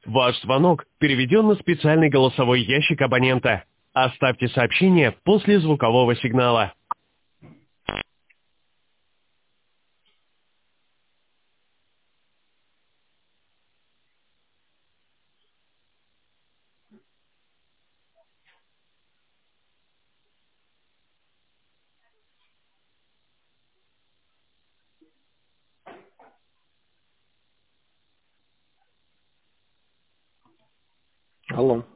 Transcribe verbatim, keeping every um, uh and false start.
Ваш звонок переведен на специальный голосовой ящик абонента. Оставьте сообщение после звукового сигнала. Алло.